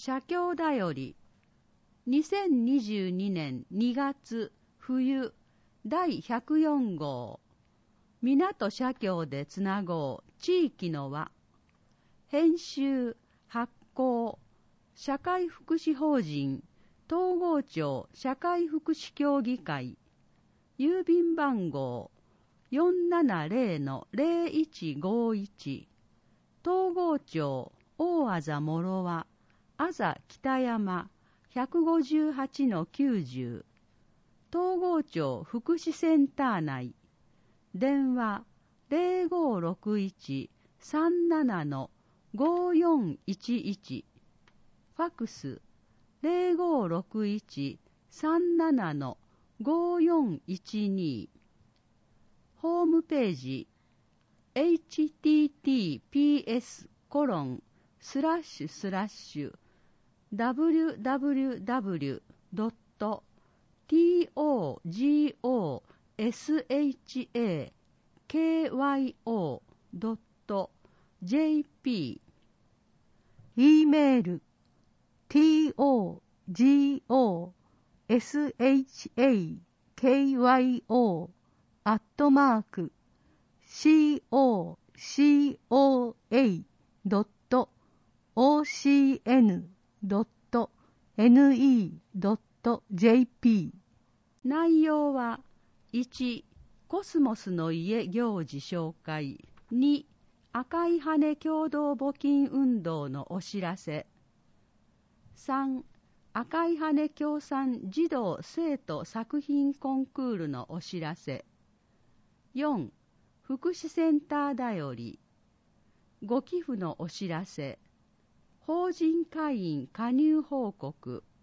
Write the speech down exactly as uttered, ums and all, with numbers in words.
社協だよりにせんにじゅうにねんにがつ冬だいひゃくよん号港社協でつなごう地域の輪編集発行社会福祉法人東郷町社会福祉協議会郵便番号 よんななゼロ ゼロいちごいち 東郷町大あざ諸和あざ北山 ひゃくごじゅうはちのきゅうじゅう 東郷町福祉センター内電話 ゼロごろくいち さんななのごよんいちいち ファクス ゼロごろくいち さんななのごよんいちに ホームページ エイチティーティーピーエスコロンスラッシュスラッシュダブリュダブリュダブリュドットトゴシャドットジェーピー E メール トゴシャドアットマーク ココドットオーシーエヌドットネットジェーピー内容はいちコスモスの家行事紹介に赤い羽共同募金運動のお知らせさん赤い羽協賛児童生徒作品コンクールのお知らせよん福祉センターだよりご寄付のお知らせ法人会員加入報告